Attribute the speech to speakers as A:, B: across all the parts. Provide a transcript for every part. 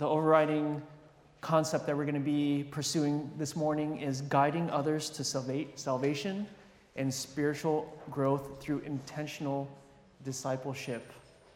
A: The overriding concept that we're going to be pursuing this morning is guiding others to salvation and spiritual growth through intentional discipleship.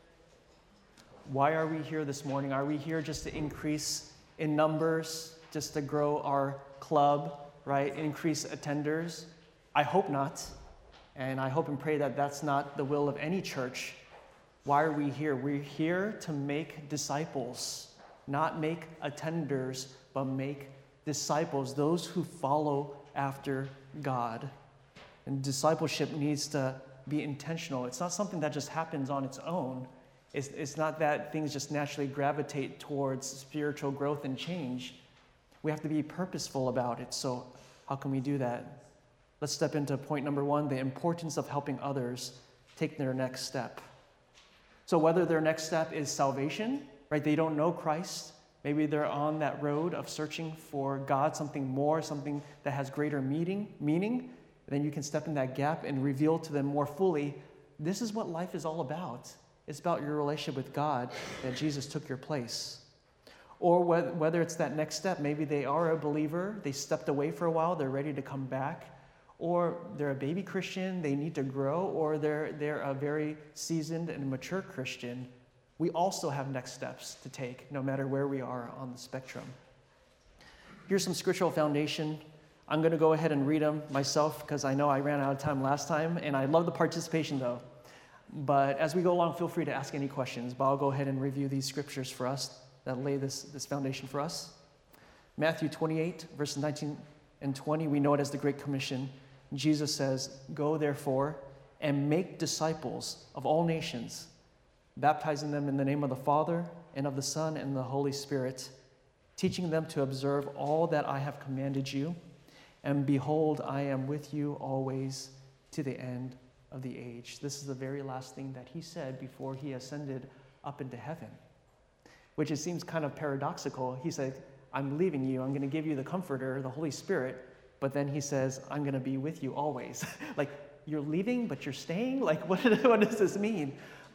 A: Why are we here this morning? Are we here just to increase in numbers, just to grow our club, right? Increase attenders? I hope not. And I hope and pray that that's not the will of any church. Why are we here? We're here to make disciples, not make attenders, but make disciples, those who follow after God. And discipleship needs to be intentional. It's not something that just happens on its own. It's not that things just naturally gravitate towards spiritual growth and change. We have to be purposeful about it. So how can we do that? Let's step into point number 1, the importance of helping others take their next step. So whether their next step is salvation, right? They don't know Christ. Maybe they're on that road of searching for God, something more, something that has greater meaning. Then you can step in that gap and reveal to them more fully, this is what life is all about. It's about your relationship with God, that Jesus took your place. Or whether it's that next step, maybe they are a believer, they stepped away for a while, they're ready to come back. Or they're a baby Christian, they need to grow, or they're a very seasoned and mature Christian. We also have next steps to take, no matter where we are on the spectrum. Here's some scriptural foundation. I'm going to go ahead and read them myself because I know I ran out of time last time, and I love the participation though. But as we go along, feel free to ask any questions, but I'll go ahead and review these scriptures for us that lay this foundation for us. Matthew 28, verses 19 and 20, we know it as the Great Commission. Jesus says, "Go therefore and make disciples of all nations, baptizing them in the name of the Father and of the Son and the Holy Spirit, teaching them to observe all that I have commanded you. And behold, I am with you always to the end of the age." This is the very last thing that he said before he ascended up into heaven, which it seems kind of paradoxical. He said, I'm leaving you. I'm going to give you the Comforter, the Holy Spirit. But then he says, I'm going to be with you always. Like, you're leaving, but you're staying? Like, what does this mean?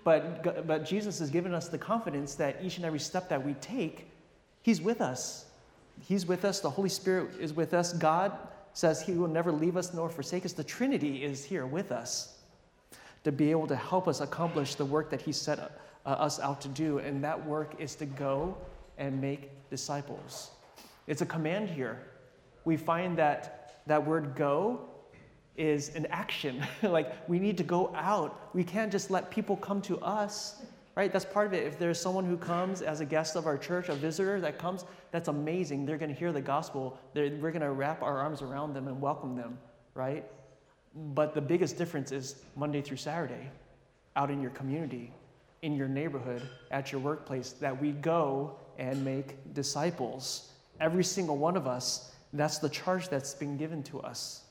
A: But Jesus has given us the confidence that each and every step that we take, he's with us. He's with us. The Holy Spirit is with us. God says he will never leave us nor forsake us. The Trinity is here with us to be able to help us accomplish the work that he set us out to do. And that work is to go and make disciples. It's a command here. We find that word go is an action. Like, we need to go out. We can't just let people come to us, right? That's part of it. If there's someone who comes as a guest of our church, a visitor that comes, that's amazing. They're going to hear the gospel. We're going to wrap our arms around them and welcome them, right? But the biggest difference is Monday through Saturday, out in your community, in your neighborhood, at your workplace, that we go and make disciples. Every single one of us. That's the charge that's been given to us.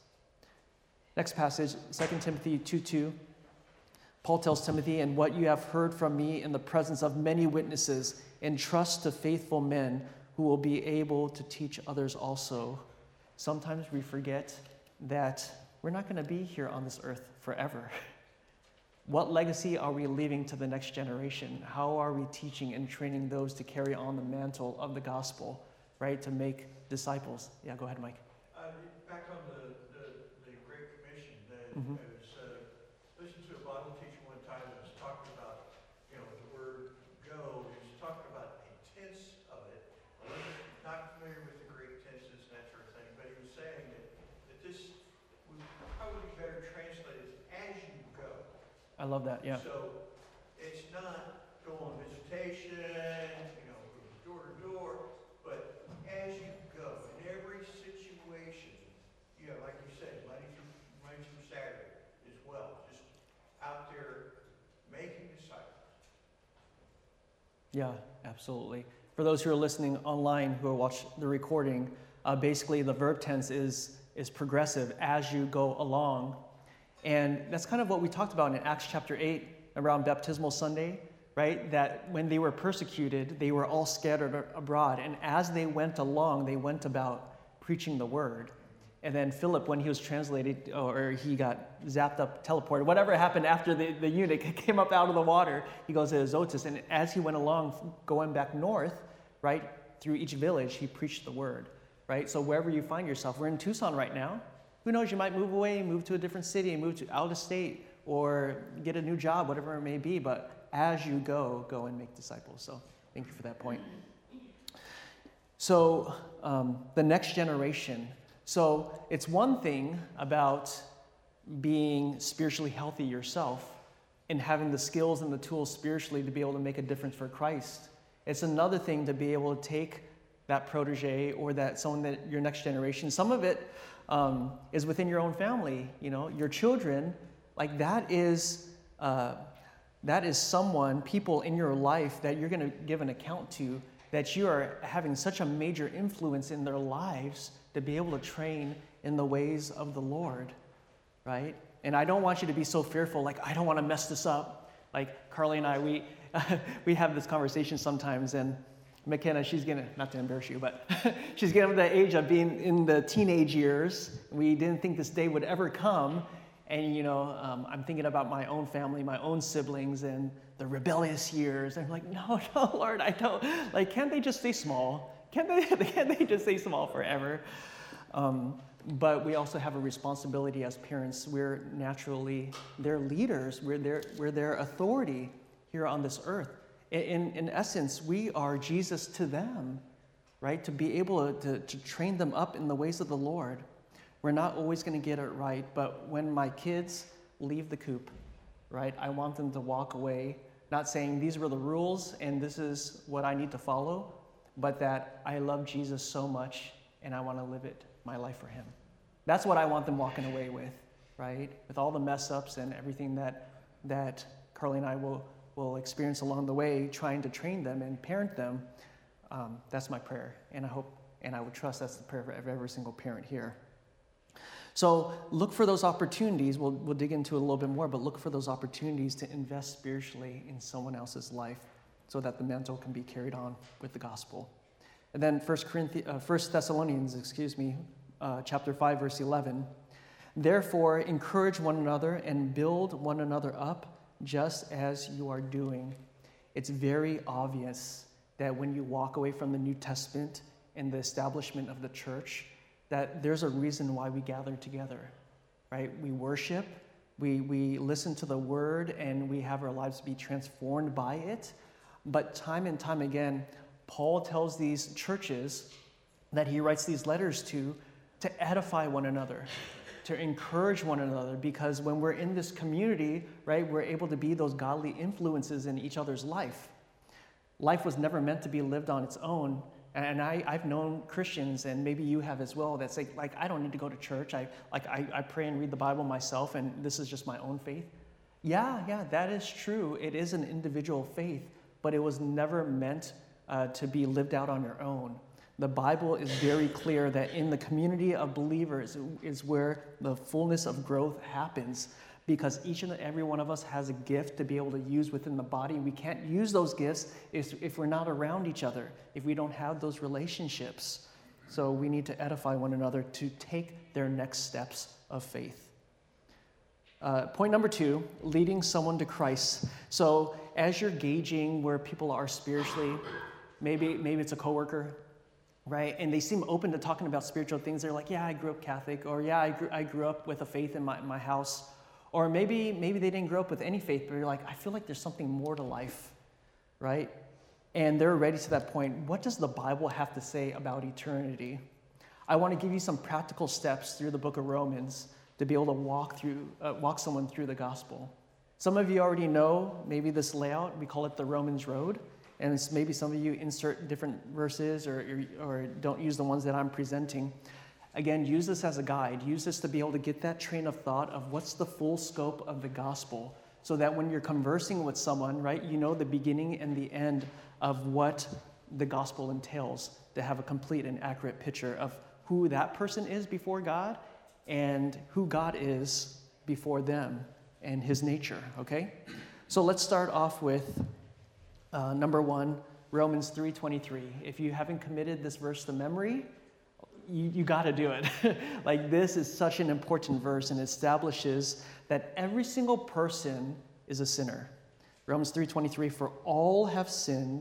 A: Next passage, 2 Timothy 2:2. Paul tells Timothy, "And what you have heard from me in the presence of many witnesses, entrust to faithful men who will be able to teach others also." Sometimes we forget that we're not going to be here on this earth forever. What legacy are we leaving to the next generation? How are we teaching and training those to carry on the mantle of the gospel, right, to make disciples? Yeah, go ahead, Mike.
B: Back on the Great Commission, I was listening to a Bible teacher one time that was talking about, the word go. He was talking about a tense of it. I was not familiar with the Greek tenses and that sort of thing, but he was saying that this would probably be better translated as you go.
A: I love that, yeah.
B: So it's not go on visitation, from door to door, but as you go, in every situation, like you said, Monday through Saturday as well, just out there making disciples.
A: Yeah, absolutely. For those who are listening online, who will watch the recording, basically the verb tense is progressive, as you go along. And that's kind of what we talked about in Acts chapter 8 around Baptismal Sunday, right? That when they were persecuted, they were all scattered abroad. And as they went along, they went about preaching the word. And then Philip, when he was translated, or he got zapped up, teleported, whatever happened after the eunuch came up out of the water, he goes to Azotus. And as he went along, going back north, right? Through each village, he preached the word, right? So wherever you find yourself, we're in Tucson right now. Who knows, you might move away, move to a different city, move to out of state, or get a new job, whatever it may be. But as you go and make disciples. So thank you for that point. So the next generation. So it's one thing about being spiritually healthy yourself and having the skills and the tools spiritually to be able to make a difference for Christ. It's another thing to be able to take that protege or that someone that your next generation. Some of it is within your own family. You know, your children, like that is someone, people in your life that you're going to give an account to, that you are having such a major influence in their lives to be able to train in the ways of the Lord, right? And I don't want you to be so fearful, like, I don't want to mess this up. Like Carly and I, we have this conversation sometimes, and McKenna, she's getting, not to embarrass you, but she's getting to the age of being in the teenage years. We didn't think this day would ever come. And, you know, I'm thinking about my own family, my own siblings, and the rebellious years. And I'm like, no, Lord, I don't. Like, can't they just stay small? Can't they just stay small forever? But we also have a responsibility as parents. We're naturally their leaders. We're their authority here on this earth. In essence, we are Jesus to them, right? To be able to train them up in the ways of the Lord. We're not always going to get it right, but when my kids leave the coop, right, I want them to walk away, not saying these were the rules and this is what I need to follow, but that I love Jesus so much and I want to live my life for him. That's what I want them walking away with, right? With all the mess ups and everything that Carly and I will experience along the way, trying to train them and parent them. That's my prayer, and I hope and I would trust that's the prayer of every single parent here. So look for those opportunities. We'll dig into it a little bit more, but look for those opportunities to invest spiritually in someone else's life so that the mantle can be carried on with the gospel. And then 1 Thessalonians, chapter 5, verse 11. Therefore, encourage one another and build one another up just as you are doing. It's very obvious that when you walk away from the New Testament and the establishment of the church, that there's a reason why we gather together, right? We worship, we listen to the word, and we have our lives be transformed by it. But time and time again, Paul tells these churches that he writes these letters to edify one another, to encourage one another, because when we're in this community, right, we're able to be those godly influences in each other's life. Life was never meant to be lived on its own. And I've known Christians, and maybe you have as well, that say, like, I don't need to go to church. I pray and read the Bible myself, and this is just my own faith. Yeah, that is true. It is an individual faith, but it was never meant to be lived out on your own. The Bible is very clear that in the community of believers is where the fullness of growth happens, because each and every one of us has a gift to be able to use within the body. We can't use those gifts if we're not around each other, if we don't have those relationships. So we need to edify one another to take their next steps of faith. Point number 2, leading someone to Christ. So as you're gauging where people are spiritually, maybe it's a coworker, right? And they seem open to talking about spiritual things. They're like, yeah, I grew up Catholic, or yeah, I grew up with a faith in my house. Or maybe they didn't grow up with any faith, but you're like, I feel like there's something more to life, right? And they're ready to that point. What does the Bible have to say about eternity? I want to give you some practical steps through the book of Romans to be able to walk someone through the gospel. Some of you already know maybe this layout. We call it the Romans Road. And it's maybe some of you insert different verses or don't use the ones that I'm presenting. Again, use this as a guide. Use this to be able to get that train of thought of what's the full scope of the gospel, so that when you're conversing with someone, right, you know the beginning and the end of what the gospel entails, to have a complete and accurate picture of who that person is before God and who God is before them and his nature, okay? So let's start off with number 1, Romans 3:23. If you haven't committed this verse to memory, you got to do it. Like, this is such an important verse, and establishes that every single person is a sinner. Romans 3:23, for all have sinned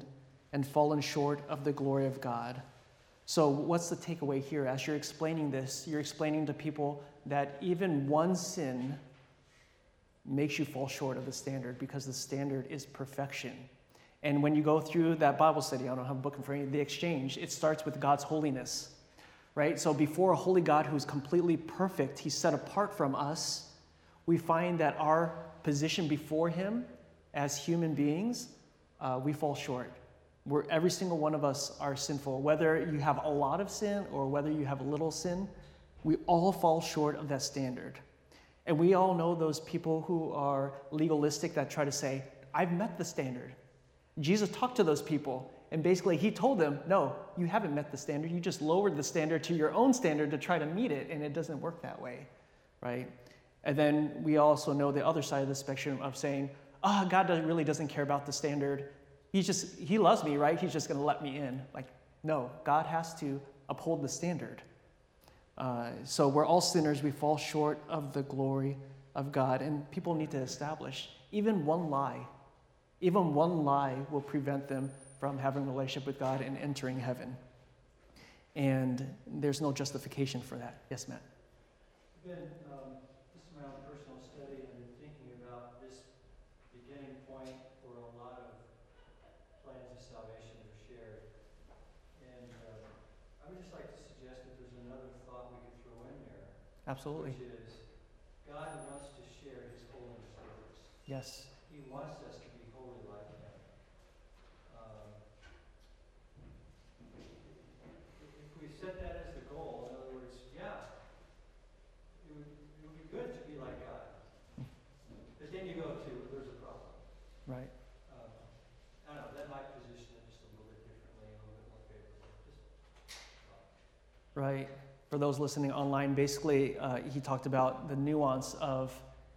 A: and fallen short of the glory of God. So what's the takeaway here? As you're explaining this, you're explaining to people that even one sin makes you fall short of the standard, because the standard is perfection. And when you go through that Bible study, I don't have a book in front of you, the exchange, it starts with God's holiness, right? So before a holy God who's completely perfect, he's set apart from us, we find that our position before him as human beings, we fall short. Every single one of us are sinful. Whether you have a lot of sin or whether you have a little sin, we all fall short of that standard. And we all know those people who are legalistic that try to say, I've met the standard. Jesus talked to those people, and basically he told them, no, you haven't met the standard. You just lowered the standard to your own standard to try to meet it, and it doesn't work that way, right? And then we also know the other side of the spectrum of saying, God really doesn't care about the standard. He loves me, right? He's just going to let me in. Like, no, God has to uphold the standard. So we're all sinners. We fall short of the glory of God. And people need to establish, even one lie will prevent them from having a relationship with God and entering heaven. And there's no justification for that. Yes, Matt?
C: Again, this is my own personal study and thinking about this beginning point for a lot of plans of salvation that are shared. And I would just like to suggest that there's another thought we could throw in there.
A: Absolutely.
C: Which is, God wants to share his holiness with us.
A: Yes.
C: He wants us to be holy like him. If we set that as the goal, in other words, it would be good to be like God. But then you go to, there's a problem.
A: Right.
C: I don't know, that might position it just a little bit differently, a little bit more favorably.
A: Right. For those listening online, basically, he talked about the nuance of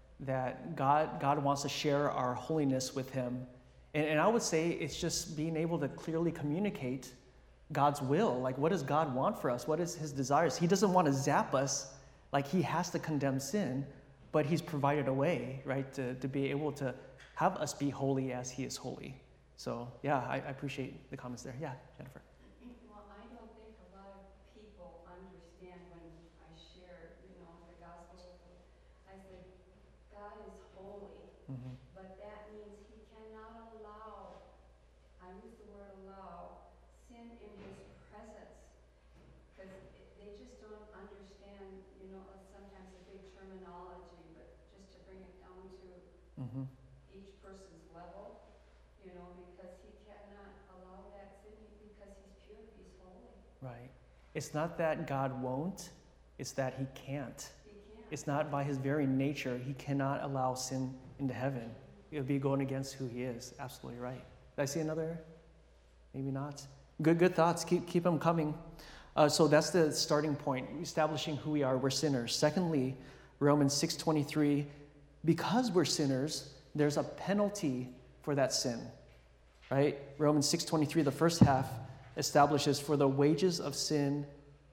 A: that God wants to share our holiness with him. And I would say it's just being able to clearly communicate God's will. Like, what does God want for us? What is his desires? He doesn't want to zap us like he has to condemn sin, but he's provided a way, right, to be able to have us be holy as he is holy. So, yeah, I appreciate the comments there. Yeah, Jennifer.
D: Well, I don't think a lot of people understand when I share, the gospel. I say, God is holy,
A: Mm-hmm.
D: but that means he cannot allow, I use the word allow, sin in his presence. Because they just don't understand, sometimes the big terminology, but just to bring it down to
A: Mm-hmm.
D: each person's level, because he cannot allow that sin because he's pure, he's holy.
A: Right. It's not that God won't, it's that he can't.
D: He can't.
A: It's not by his very nature. He cannot allow sin into heaven. It would be going against who he is. Absolutely right. Did I see another? Maybe not. Good thoughts. Keep them coming. So that's the starting point, establishing who we are. We're sinners. Secondly, Romans 6:23, because we're sinners, there's a penalty for that sin, right? Romans 6:23, the first half, establishes, for the wages of sin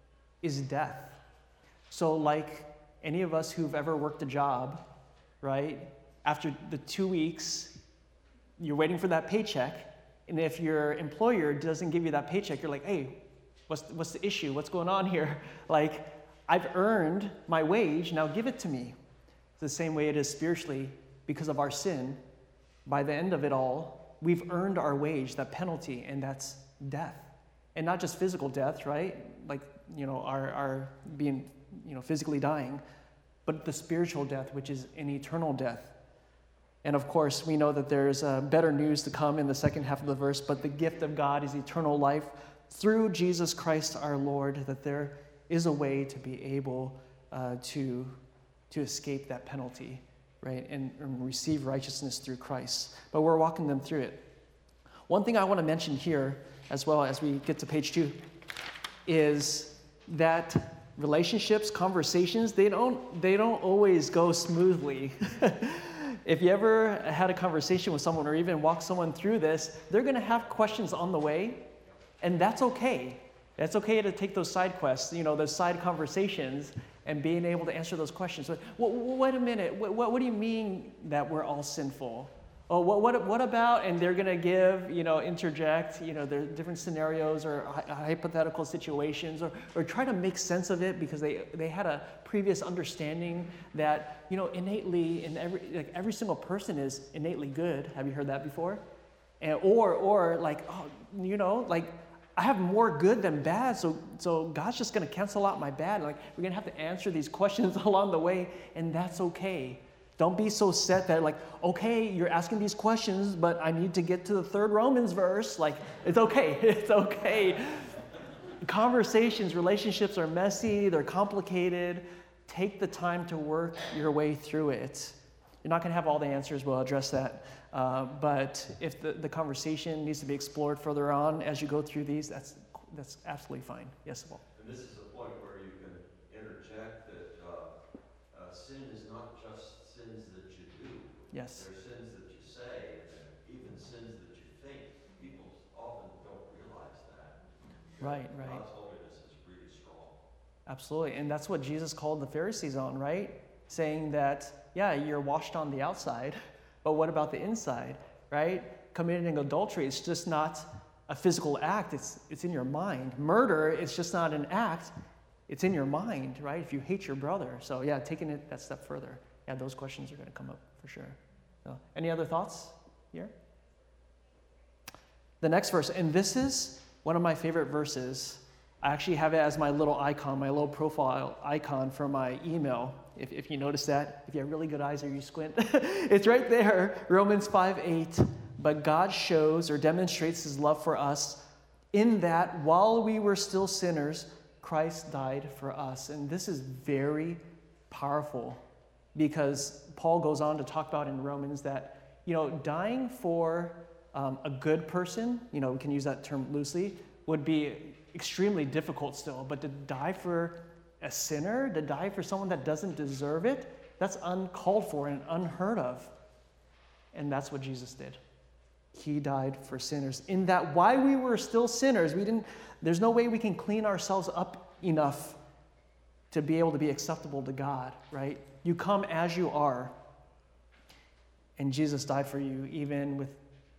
A: is death. So like any of us who've ever worked a job, right? After the 2 weeks, you're waiting for that paycheck. And if your employer doesn't give you that paycheck, you're like, hey, what's the issue? What's going on here? Like, I've earned my wage, now give it to me. It's the same way it is spiritually. Because of our sin, by the end of it all, we've earned our wage, that penalty, and that's death. And not just physical death, right? Like, our being, physically dying, but the spiritual death, which is an eternal death. And of course, we know that there's better news to come in the second half of the verse, but the gift of God is eternal life through Jesus Christ our Lord, that there is a way to be able to escape that penalty, right, and receive righteousness through Christ. But we're walking them through it. One thing I want to mention here, as well as we get to page 2, is that relationships, conversations, they don't always go smoothly. If you ever had a conversation with someone or even walk someone through this, they're going to have questions on the way, and that's okay. It's okay to take those side quests, those side conversations, and being able to answer those questions. But wait a minute, what do you mean that we're all sinful? oh, what about, and they're going to give, interject, their different scenarios or hypothetical situations, or try to make sense of it because they had a previous understanding that, innately, in every single person is innately good. Have you heard that before? And, or like, I have more good than bad, so God's just going to cancel out my bad. Like, we're going to have to answer these questions along the way, and that's okay. Don't be so set that okay, you're asking these questions, but I need to get to the 3rd Romans verse. It's okay. It's okay. Conversations, relationships are messy. They're complicated. Take the time to work your way through it. You're not going to have all the answers. We'll address that. But if the conversation needs to be explored further on as you go through these, that's absolutely fine. Yes, Paul.
E: And this is a point where you can interject that sin is not just sins that you do.
A: Yes.
E: There are sins that you say, and even sins that you think. People often don't realize that.
A: Right.
E: God's holiness is really strong.
A: Absolutely. And that's what Jesus called the Pharisees on, right? Saying that, yeah, you're washed on the outside, but what about the inside, right? Committing adultery, it's just not a physical act, it's in your mind. Murder, it's just not an act, it's in your mind, right? If you hate your brother. So yeah, taking it that step further. Yeah, those questions are going to come up for sure. So, any other thoughts here? The next verse, and this is one of my favorite verses. I actually have it as my little icon, my low profile icon for my email. If you notice that, if you have really good eyes or you squint, it's right there, Romans 5:8. But God shows or demonstrates his love for us in that while we were still sinners, Christ died for us. And this is very powerful because Paul goes on to talk about in Romans that, dying for a good person, we can use that term loosely, would be extremely difficult still. But to die for a sinner, to die for someone that doesn't deserve it, that's uncalled for and unheard of. And that's what Jesus did. He died for sinners. In that while we were still sinners, there's no way we can clean ourselves up enough to be able to be acceptable to God, right? You come as you are. And Jesus died for you, even with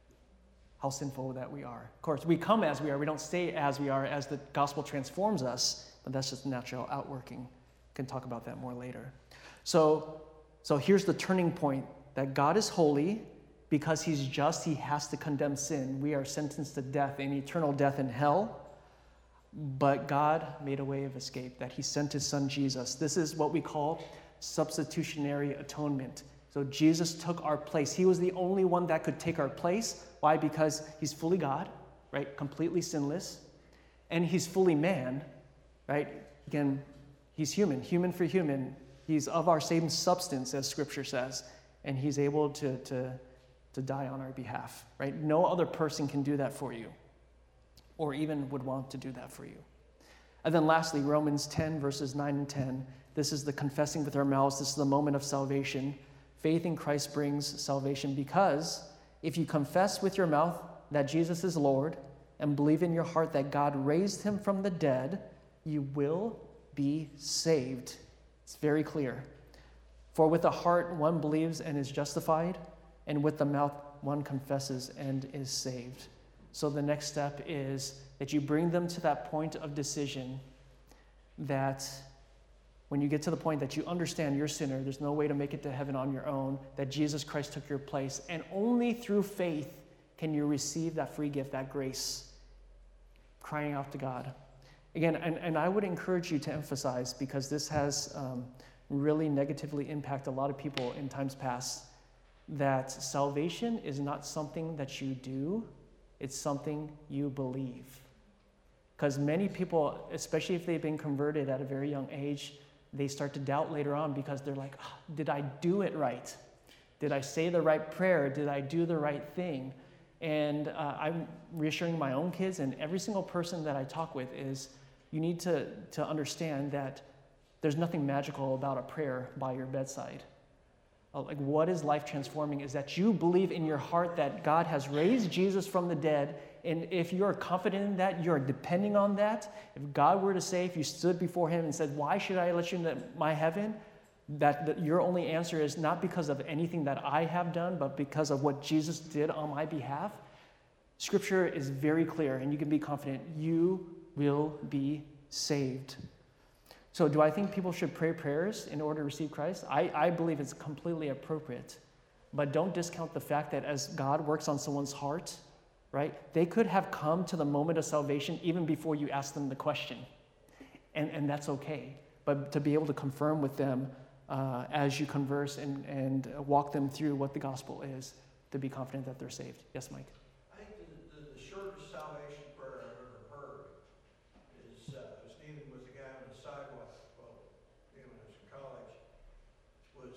A: how sinful that we are. Of course, we come as we are. We don't stay as we are as the gospel transforms us, but that's just natural outworking. Can talk about that more later. So here's the turning point, that God is holy. Because he's just, he has to condemn sin. We are sentenced to death, an eternal death in hell. But God made a way of escape, that he sent his son Jesus. This is what we call substitutionary atonement. So Jesus took our place. He was the only one that could take our place. Why? Because he's fully God, right? Completely sinless. And he's fully man, right? Again, he's human for human. He's of our same substance, as Scripture says. And he's able to die on our behalf, right? No other person can do that for you, or even would want to do that for you. And then lastly, Romans 10, verses 9 and 10. This is the confessing with our mouths. This is the moment of salvation. Faith in Christ brings salvation, because if you confess with your mouth that Jesus is Lord and believe in your heart that God raised him from the dead, you will be saved. It's very clear. For with the heart one believes and is justified, and with the mouth one confesses and is saved. So the next step is that you bring them to that point of decision, that when you get to the point that you understand you're a sinner, there's no way to make it to heaven on your own, that Jesus Christ took your place, and only through faith can you receive that free gift, that grace, crying out to God. Again, and I would encourage you to emphasize, because this has really negatively impacted a lot of people in times past, that salvation is not something that you do, it's something you believe. Because many people, especially if they've been converted at a very young age, they start to doubt later on, because they're like, did I do it right? Did I say the right prayer? Did I do the right thing? And I'm reassuring my own kids and every single person that I talk with is, you need to understand that there's nothing magical about a prayer by your bedside. Like, what is life transforming is that you believe in your heart that God has raised Jesus from the dead, and if you're confident in that, you're depending on that. If God were to say, if you stood before him and said, why should I let you into my heaven? that your only answer is not because of anything that I have done, but because of what Jesus did on my behalf, Scripture is very clear, and you can be confident you will be saved. So do I think people should pray prayers in order to receive Christ? I believe it's completely appropriate. But don't discount the fact that as God works on someone's heart, right, they could have come to the moment of salvation even before you ask them the question. And that's okay. But to be able to confirm with them as you converse and walk them through what the gospel is, to be confident that they're saved. Yes, Mike?
B: I think the shortest salvation prayer I've ever heard is, I was dealing with a guy on the sidewalk, well, when I was in college, was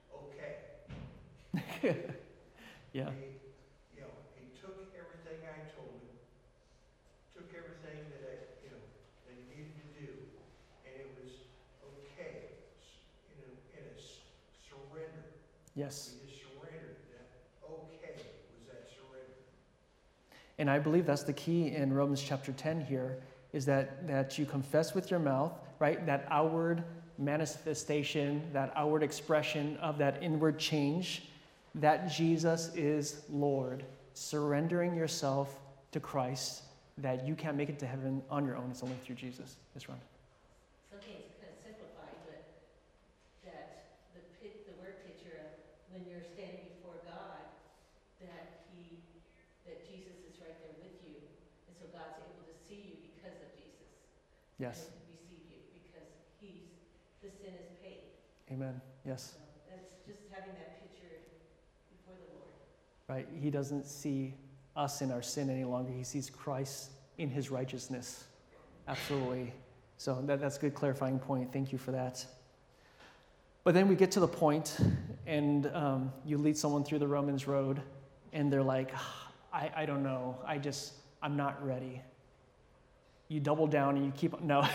B: okay.
A: Yeah.
B: He took everything I told him, took everything that that he needed to do, and it was okay. In a surrender.
A: Yes.
B: He just surrendered. That okay was that surrender.
A: And I believe that's the key in Romans chapter 10 here, is that you confess with your mouth, right? That outward manifestation, that outward expression of that inward change, that Jesus is Lord, surrendering yourself to Christ, that you can't make it to heaven on your own. It's only through Jesus. Yes, Ron.
F: It's okay, it's kind of simplified, but that the word picture of when you're standing before God, that Jesus is right there with you, and so God's able to see you because of Jesus.
A: Yes.
F: And receive you because the sin is paid.
A: Amen. Yes.
F: So that's just having that picture before the Lord.
A: Right. He doesn't see us in our sin any longer. He sees Christ in his righteousness. Absolutely. So that's a good clarifying point. Thank you for that. But then we get to the point, and you lead someone through the Romans road, and they're like, I don't know. I'm not ready. You double down and you keep, no.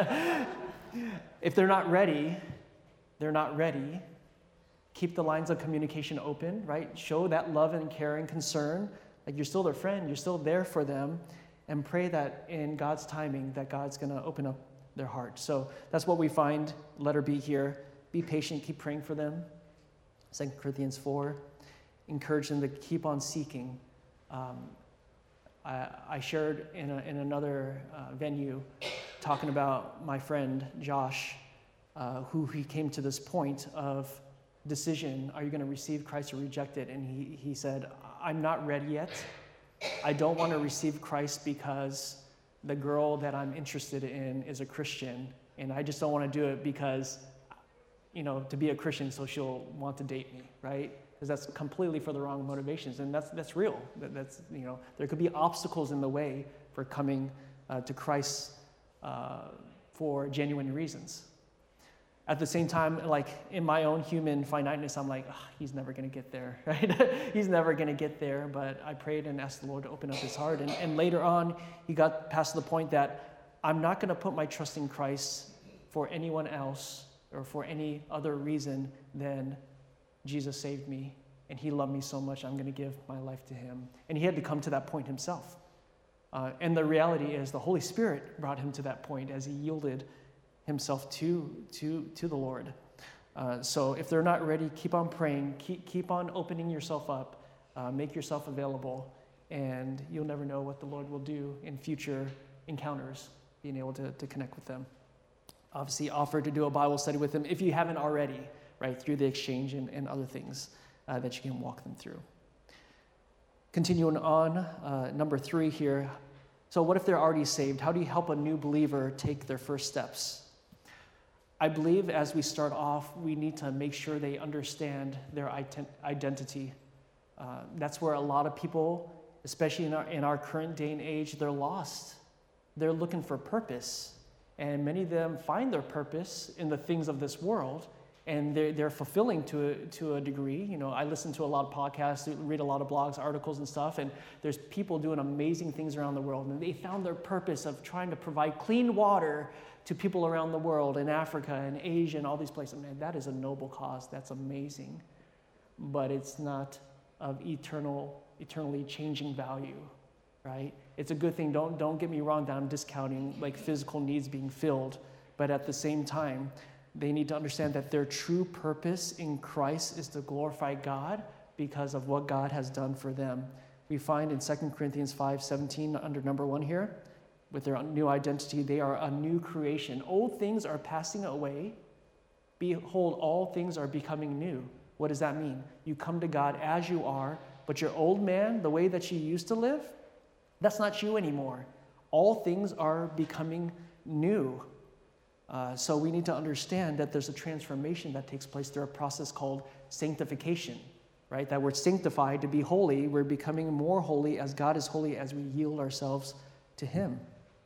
A: If they're not ready, they're not ready. Keep the lines of communication open, right? Show that love and care and concern. Like you're still their friend, you're still there for them, and pray that in God's timing, that God's going to open up their heart. So that's what we find, letter B here. Be patient, keep praying for them. 2 Corinthians 4, encourage them to keep on seeking. I shared in another venue talking about my friend Josh, who he came to this point of decision. Are you going to receive Christ or reject it? And he said, I'm not ready yet. I don't want to receive Christ because the girl that I'm interested in is a Christian, and I just don't want to do it because, to be a Christian so she'll want to date me, right? Because that's completely for the wrong motivations, and that's real. That's there could be obstacles in the way for coming to Christ for genuine reasons. At the same time, like in my own human finiteness, I'm like, he's never going to get there, right? He's never going to get there. But I prayed and asked the Lord to open up his heart. And later on, he got past the point that I'm not going to put my trust in Christ for anyone else or for any other reason than Jesus saved me. And he loved me so much, I'm going to give my life to him. And he had to come to that point himself. And the reality is the Holy Spirit brought him to that point as he yielded himself to the Lord. So if they're not ready, keep on praying, keep on opening yourself up, make yourself available, and you'll never know what the Lord will do in future encounters, being able to connect with them. Obviously, offer to do a Bible study with them if you haven't already, right, through the exchange and other things that you can walk them through. Continuing on, number 3 here. So what if they're already saved? How do you help a new believer take their first steps? I believe as we start off, we need to make sure they understand their identity. That's where a lot of people, especially in our current day and age, they're lost. They're looking for purpose. And many of them find their purpose in the things of this world, and they're fulfilling to a degree. I listen to a lot of podcasts, read a lot of blogs, articles and stuff, and there's people doing amazing things around the world, and they found their purpose of trying to provide clean water to people around the world, in Africa and Asia and all these places. Man, that is a noble cause. That's amazing. But it's not of eternally changing value, right? It's a good thing. Don't get me wrong that I'm discounting like physical needs being filled, but at the same time, They need to understand that their true purpose in Christ is to glorify God because of what God has done for them. We find in 2 Corinthians 5:17 under number 1 here, with their new identity, they are a new creation. Old things are passing away. Behold, all things are becoming new. What does that mean? You come to God as you are, but your old man, the way that you used to live, that's not you anymore. All things are becoming new. So we need to understand that there's a transformation that takes place through a process called sanctification, right? That we're sanctified to be holy. We're becoming more holy as God is holy as we yield ourselves to him.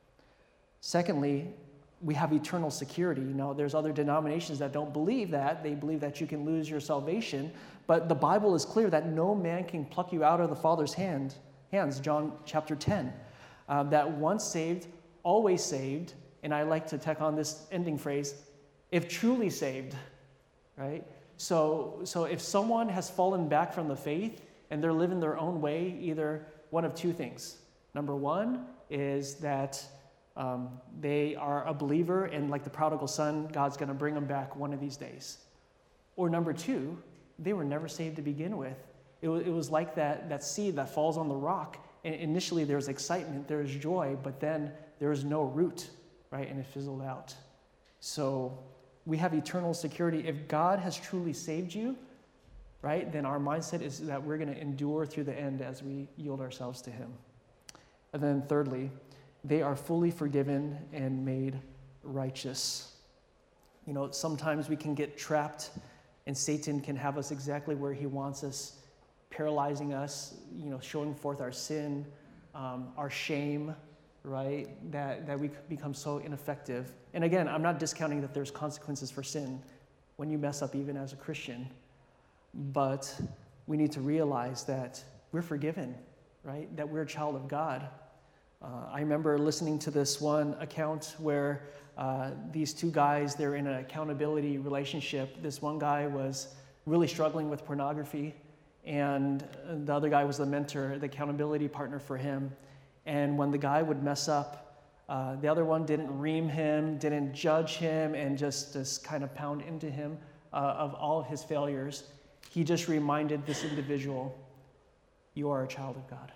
A: Secondly, we have eternal security. Now, there's other denominations that don't believe that. They believe that you can lose your salvation. But the Bible is clear that no man can pluck you out of the Father's hands, John chapter 10. That once saved, always saved. And I like to tack on this ending phrase, if truly saved, right? So if someone has fallen back from the faith and they're living their own way, either one of two things. Number one is that they are a believer and like the prodigal son, God's going to bring them back one of these days. Or number two, they were never saved to begin with. It was like that seed that falls on the rock. And initially there's excitement, there's joy, but then there's no root, right? And it fizzled out. So we have eternal security. If God has truly saved you, right, then our mindset is that we're going to endure through the end as we yield ourselves to him. And then thirdly, they are fully forgiven and made righteous. You know, sometimes we can get trapped and Satan can have us exactly where he wants us, paralyzing us, you know, showing forth our sin, our shame, right? That we become so ineffective. And again, I'm not discounting that there's consequences for sin when you mess up even as a Christian. But we need to realize that we're forgiven, right? That we're a child of God. I remember listening to this one account where these two guys, they're in an accountability relationship. This one guy was really struggling with pornography, and the other guy was the mentor, the accountability partner for him. And when the guy would mess up, the other one didn't ream him, didn't judge him, and just kind of pound into him of all of his failures. He just reminded this individual, you are a child of God.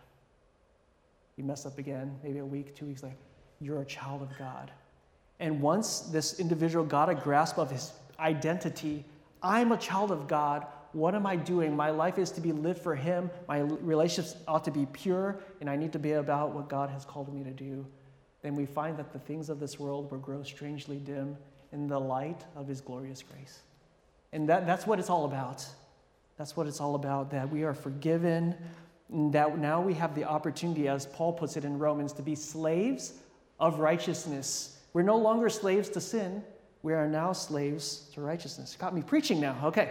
A: You mess up again, maybe a week, 2 weeks later, you're a child of God. And once this individual got a grasp of his identity, I'm a child of God. What am I doing? My life is to be lived for him. My relationships ought to be pure, and I need to be about what God has called me to do. Then we find that the things of this world will grow strangely dim in the light of his glorious grace. And that's what it's all about. That's what it's all about, that we are forgiven, that now we have the opportunity, as Paul puts it in Romans, to be slaves of righteousness. We're no longer slaves to sin. We are now slaves to righteousness. Got me preaching now. Okay.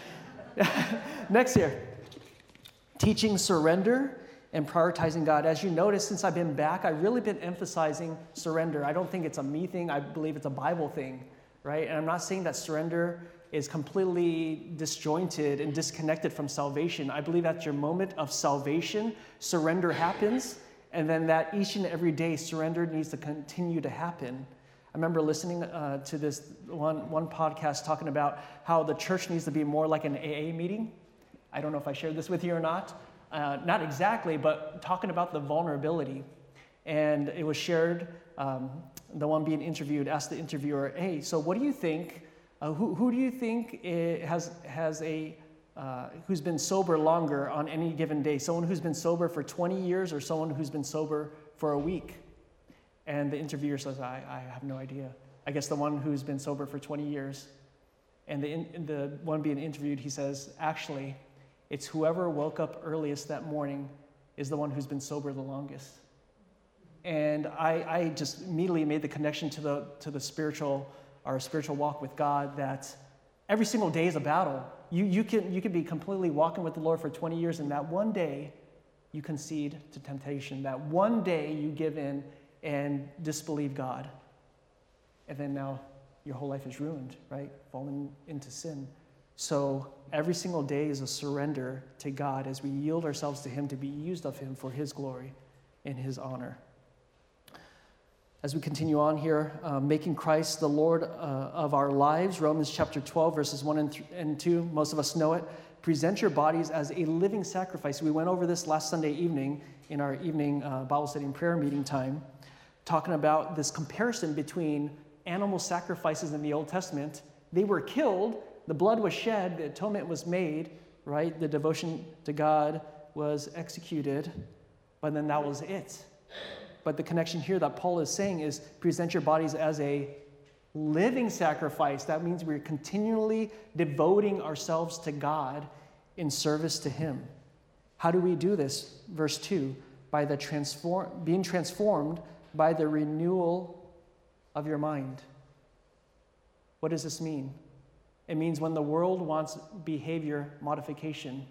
A: Next here. Teaching surrender and prioritizing God. As you notice, since I've been back, I've really been emphasizing surrender. I don't think it's a me thing. I believe it's a Bible thing, right? And I'm not saying that surrender is completely disjointed and disconnected from salvation. I believe at your moment of salvation, surrender happens, and then that each and every day, surrender needs to continue to happen. I remember listening to this one podcast talking about how the church needs to be more like an AA meeting. I don't know if I shared this with you or not. Not exactly, but talking about the vulnerability. And it was shared, the one being interviewed asked the interviewer, hey, so what do you think, who do you think who's been sober longer on any given day? Someone who's been sober for 20 years or someone who's been sober for a week? And the interviewer says, I have no idea. I guess the one who's been sober for 20 years. And the one being interviewed, he says, actually, it's whoever woke up earliest that morning is the one who's been sober the longest. And I just immediately made the connection to the spiritual walk with God, that every single day is a battle. You can be completely walking with the Lord for 20 years, and that one day you concede to temptation. That one day you give in and disbelieve God. And then now your whole life is ruined, right? Falling into sin. So every single day is a surrender to God as we yield ourselves to him to be used of him for his glory and his honor. As we continue on here, making Christ the Lord of our lives, Romans chapter 12, verses 1 and 2, most of us know it. Present your bodies as a living sacrifice. We went over this last Sunday evening in our evening Bible study and prayer meeting time, talking about this comparison between animal sacrifices in the Old Testament. They were killed, the blood was shed, the atonement was made, right? The devotion to God was executed, but then that was it. But the connection here that Paul is saying is present your bodies as a living sacrifice. That means we're continually devoting ourselves to God in service to Him. How do we do this? Verse 2, by the being transformed by the renewal of your mind. What does this mean? It means when the world wants behavior modification,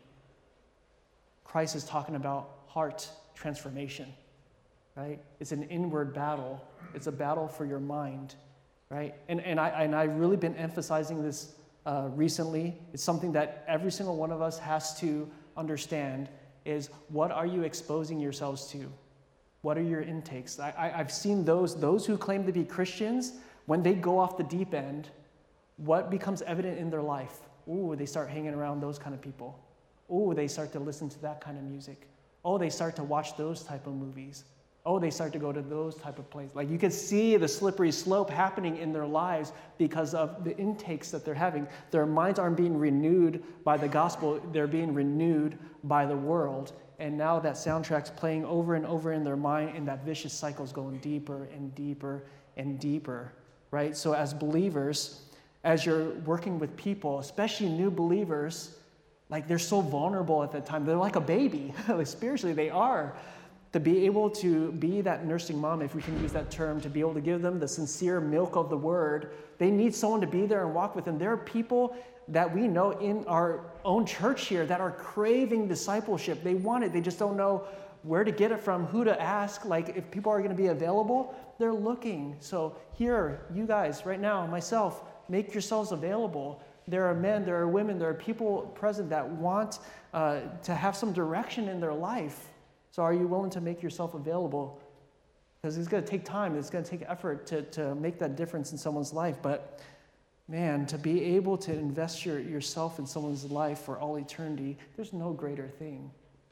A: Christ is talking about heart transformation. Right? It's an inward battle. It's a battle for your mind, right? And I've really been emphasizing this recently. It's something that every single one of us has to understand is what are you exposing yourselves to? What are your intakes? I've seen those who claim to be Christians, when they go off the deep end, what becomes evident in their life? Ooh, they start hanging around those kind of people. Ooh, they start to listen to that kind of music. Oh, they start to watch those type of movies. Oh, they start to go to those type of places. Like you can see the slippery slope happening in their lives because of the intakes that they're having. Their minds aren't being renewed by the gospel. They're being renewed by the world. And now that soundtrack's playing over and over in their mind, and that vicious cycle's going deeper and deeper and deeper, right? So as believers, as you're working with people, especially new believers, like they're so vulnerable at that time. They're like a baby. Like spiritually, they are. To be able to be that nursing mom, if we can use that term, to be able to give them the sincere milk of the word, they need someone to be there and walk with them. There are people that we know in our own church here that are craving discipleship. They want it. They just don't know where to get it from, who to ask. Like if people are going to be available, they're looking. So here, you guys, right now, myself, make yourselves available. There are men, there are women, there are people present that want to have some direction in their life. So are you willing to make yourself available? Because it's going to take time. It's going to take effort to make that difference in someone's life. But man, to be able to invest yourself in someone's life for all eternity, there's no greater thing.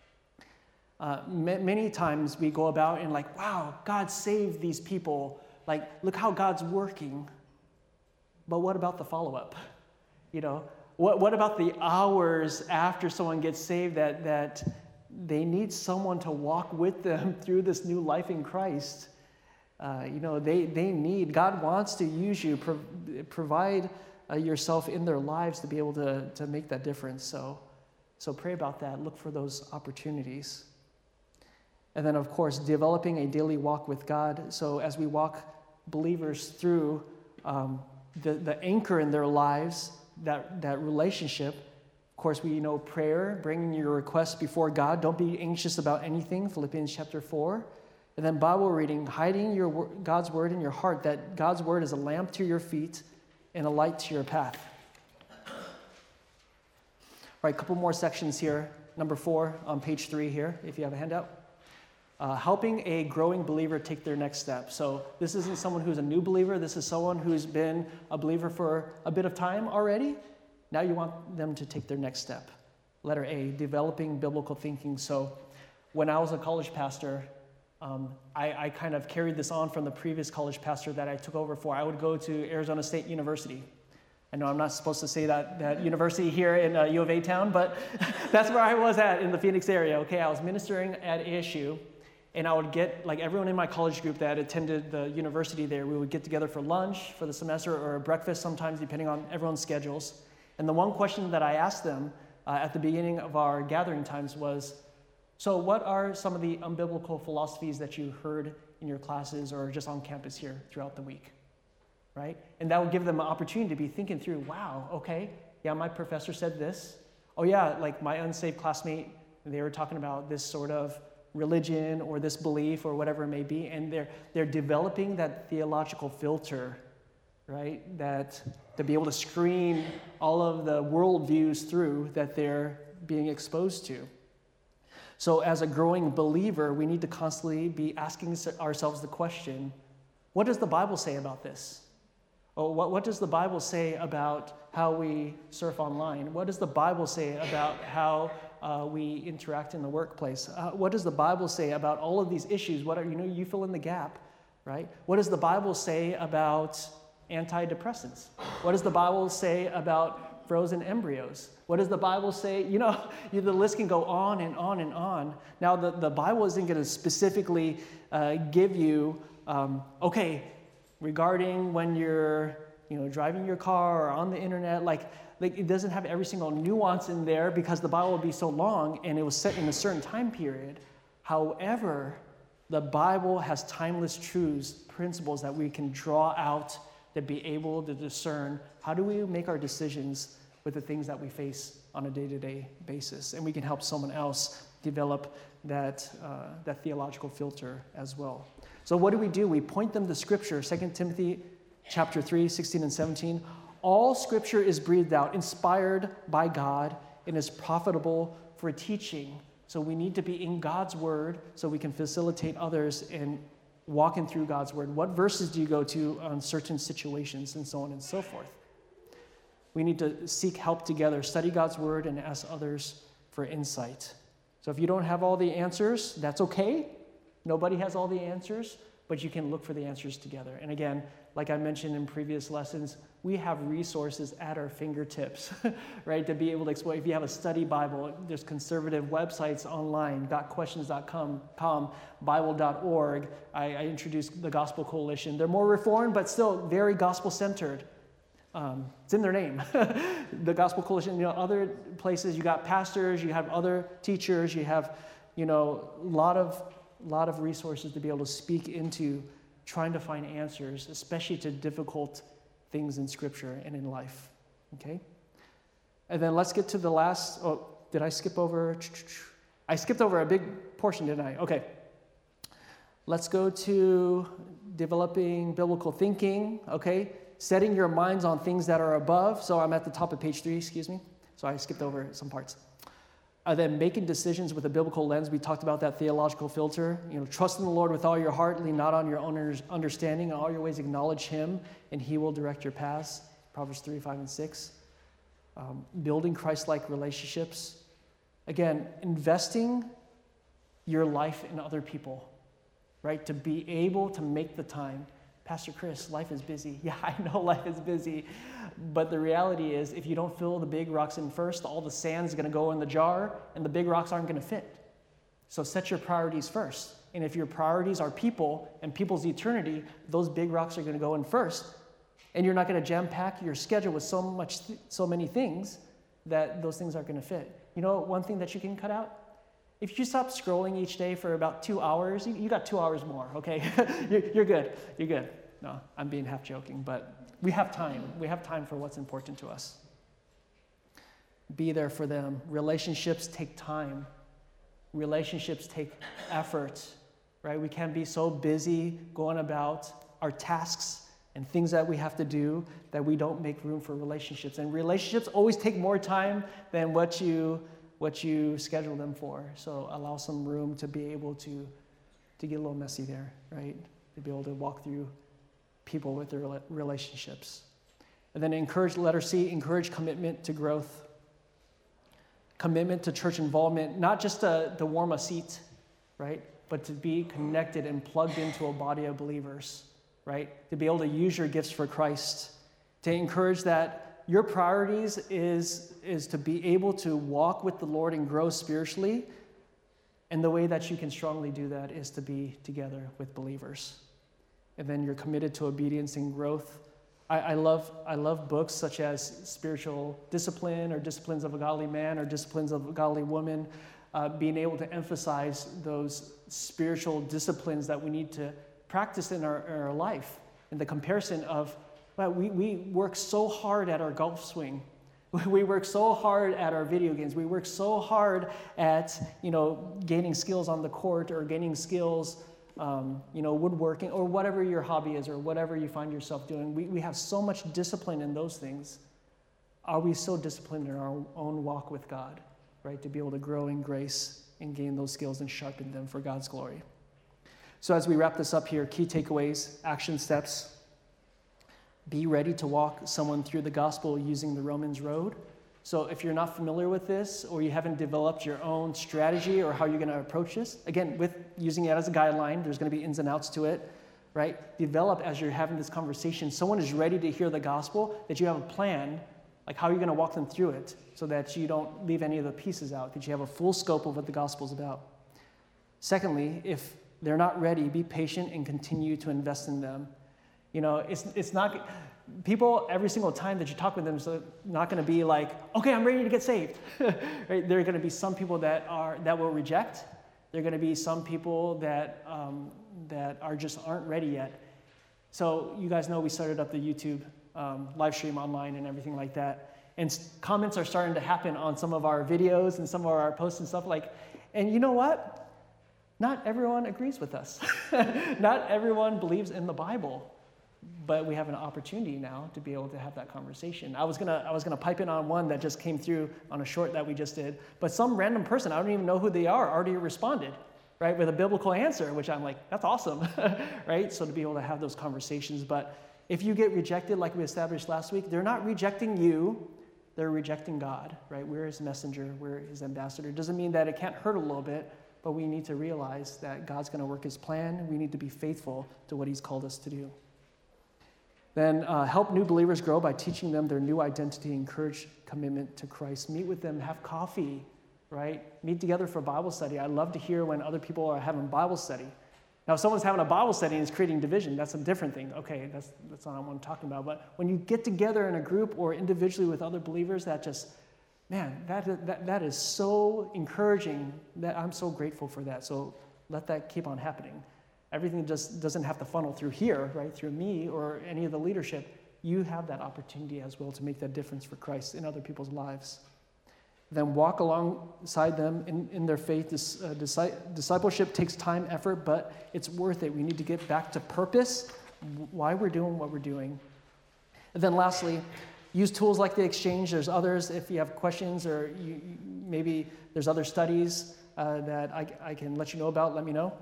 A: Many times we go about and like, wow, God saved these people. Like, look how God's working. But what about the follow-up? You know, what about the hours after someone gets saved that they need someone to walk with them through this new life in Christ? They need, God wants to use you, provide yourself in their lives to be able to make that difference. So pray about that. Look for those opportunities. And then, of course, developing a daily walk with God. So as we walk believers through the anchor in their lives, that relationship, of course, we know prayer, bringing your requests before God. Don't be anxious about anything, Philippians chapter 4. And then Bible reading, hiding God's word in your heart, that God's word is a lamp to your feet and a light to your path. All right, a couple more sections here. Number 4 on page 3 here, if you have a handout. Helping a growing believer take their next step. So this isn't someone who's a new believer. This is someone who's been a believer for a bit of time already. Now you want them to take their next step. Letter A, developing biblical thinking. So when I was a college pastor, I kind of carried this on from the previous college pastor that I took over for. I would go to Arizona State University. I know I'm not supposed to say that university here in U of A town, but that's where I was at in the Phoenix area. Okay, I was ministering at ASU, and I would get, like everyone in my college group that attended the university there, we would get together for lunch for the semester or breakfast sometimes, depending on everyone's schedules. And the one question that I asked them at the beginning of our gathering times was, so what are some of the unbiblical philosophies that you heard in your classes or just on campus here throughout the week, right? And that would give them an opportunity to be thinking through, wow, okay, yeah, my professor said this. Oh yeah, like my unsaved classmate, they were talking about this sort of religion or this belief or whatever it may be, and they're developing that theological filter, right? That to be able to screen all of the worldviews through that they're being exposed to. So as a growing believer, we need to constantly be asking ourselves the question, What does the Bible say about this? Oh, what does the Bible say about how we surf online? What does the Bible say about how we interact in the workplace? What does the Bible say about all of these issues? You fill in the gap, right? What does the Bible say about antidepressants? What does the Bible say about frozen embryos? What does the Bible say? The list can go on and on and on. Now, the Bible isn't going to specifically give you, regarding when you're, driving your car or on the internet, like it doesn't have every single nuance in there because the Bible would be so long and it was set in a certain time period. However, the Bible has timeless truths, principles that we can draw out to be able to discern how do we make our decisions with the things that we face on a day-to-day basis. And we can help someone else develop that theological filter as well. So what do? We point them to Scripture, 2 Timothy chapter 3, 16 and 17. All Scripture is breathed out, inspired by God, and is profitable for teaching. So we need to be in God's Word so we can facilitate others in walking through God's Word. What verses do you go to on certain situations and so on and so forth? We need to seek help together, study God's Word, and ask others for insight. So if you don't have all the answers, that's okay. Nobody has all the answers, but you can look for the answers together. And again, like I mentioned in previous lessons, we have resources at our fingertips, right, to be able to explore. If you have a study Bible, there's conservative websites online, gotquestions.com, bible.org. I introduced the Gospel Coalition. They're more reformed, but still very gospel-centered. It's in their name. The Gospel Coalition, other places, you got pastors, you have other teachers, you have, a lot of resources to be able to speak into trying to find answers, especially to difficult things in Scripture and in life, okay? And then let's get to the last, did I skip over? I skipped over a big portion, didn't I? Okay. Let's go to developing biblical thinking, okay? Setting your minds on things that are above. So I'm at the top of page 3, excuse me. So I skipped over some parts. Then making decisions with a biblical lens. We talked about that theological filter. Trust in the Lord with all your heart, lean not on your own understanding. In all your ways acknowledge Him, and He will direct your paths. Proverbs 3, 5, and 6. Building Christ-like relationships. Again, investing your life in other people, right? To be able to make the time. Pastor Chris, life is busy. Yeah, I know life is busy. But the reality is, if you don't fill the big rocks in first, all the sand's going to go in the jar, and the big rocks aren't going to fit. So set your priorities first. And if your priorities are people and people's eternity, those big rocks are going to go in first. And you're not going to jam-pack your schedule with so many things that those things aren't going to fit. One thing that you can cut out? If you stop scrolling each day for about 2 hours, you got 2 hours more, okay? You're good. You're good. No, I'm being half joking, but we have time. We have time for what's important to us. Be there for them. Relationships take time. Relationships take effort, right? We can't be so busy going about our tasks and things that we have to do that we don't make room for relationships. And relationships always take more time than what you schedule them for. So allow some room to be able to get a little messy there, right? To be able to walk through people with their relationships. And then letter C, encourage commitment to growth. Commitment to church involvement, not just to warm a seat, right? But to be connected and plugged into a body of believers, right? To be able to use your gifts for Christ. To encourage that your priorities is to be able to walk with the Lord and grow spiritually. And the way that you can strongly do that is to be together with believers. And then you're committed to obedience and growth. I love books such as Spiritual Discipline or Disciplines of a Godly Man or Disciplines of a Godly Woman, being able to emphasize those spiritual disciplines that we need to practice in our life. And the comparison of, we work so hard at our golf swing. We work so hard at our video games. We work so hard at, gaining skills on the court or gaining skills woodworking, or whatever your hobby is, or whatever you find yourself doing. We have so much discipline in those things. Are we so disciplined in our own walk with God, right? To be able to grow in grace and gain those skills and sharpen them for God's glory. So as we wrap this up here, key takeaways, action steps. Be ready to walk someone through the gospel using the Romans road. So if you're not familiar with this, or you haven't developed your own strategy or how you're going to approach this, again, with using it as a guideline, there's going to be ins and outs to it, right? Develop as you're having this conversation. Someone is ready to hear the gospel, that you have a plan, like how you're going to walk them through it, so that you don't leave any of the pieces out, that you have a full scope of what the gospel is about. Secondly, if they're not ready, be patient and continue to invest in them. You know, it's not, people every single time that you talk with them is not going to be like, okay, I'm ready to get saved. Right? There are going to be some people that will reject. There are going to be some people that aren't ready yet. So you guys know we started up the YouTube live stream online and everything like that. And comments are starting to happen on some of our videos and some of our posts and stuff like, and you know what? Not everyone agrees with us. Not everyone believes in the Bible, but we have an opportunity now to be able to have that conversation. I was gonna pipe in on one that just came through on a short that we just did, but some random person, I don't even know who they are, already responded, right, with a biblical answer, which I'm like, that's awesome, right? So to be able to have those conversations. But if you get rejected, like we established last week, they're not rejecting you, they're rejecting God, right? We're his messenger, we're his ambassador. It doesn't mean that it can't hurt a little bit, but we need to realize that God's going to work his plan. We need to be faithful to what he's called us to do. Then help new believers grow by teaching them their new identity, encourage commitment to Christ. Meet with them, have coffee, right? Meet together for Bible study. I love to hear when other people are having Bible study. Now, if someone's having a Bible study and is creating division, that's a different thing. Okay, that's not what I'm talking about. But when you get together in a group or individually with other believers, that just, man, that is so encouraging. That I'm so grateful for that. So let that keep on happening. Everything just doesn't have to funnel through here, right, through me or any of the leadership. You have that opportunity as well to make that difference for Christ in other people's lives. Then walk alongside them in their faith. This discipleship takes time, effort, but it's worth it. We need to get back to purpose, why we're doing what we're doing. And then lastly, use tools like the Exchange. There's others. If you have questions or maybe there's other studies that I can let you know about, let me know.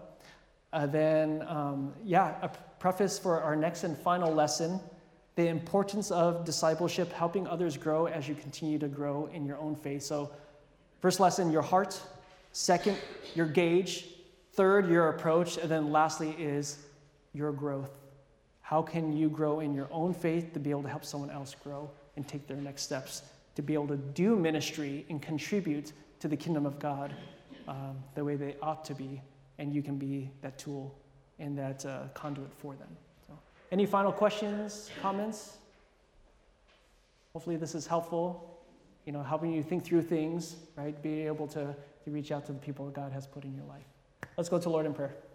A: A preface for our next and final lesson, the importance of discipleship, helping others grow as you continue to grow in your own faith. So first lesson, your heart. Second, your gauge. Third, your approach. And then lastly is your growth. How can you grow in your own faith to be able to help someone else grow and take their next steps, to be able to do ministry and contribute to the kingdom of God the way they ought to be, and you can be that tool and that conduit for them. So, any final questions, comments? Hopefully this is helpful, helping you think through things, right? Being able to reach out to the people that God has put in your life. Let's go to Lord in prayer.